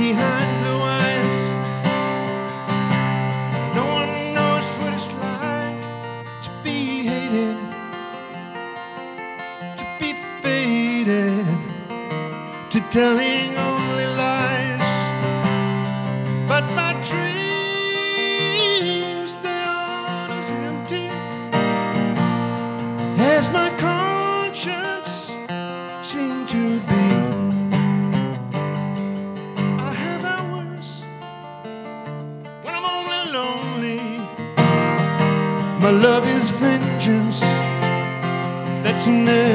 behind blue eyes. No one knows what it's like to be hated, to be faded, to telling only lies. But my dreams, they aren't as empty as my conscience seemed to be. I have hours when I'm only lonely. My love is vengeance that's never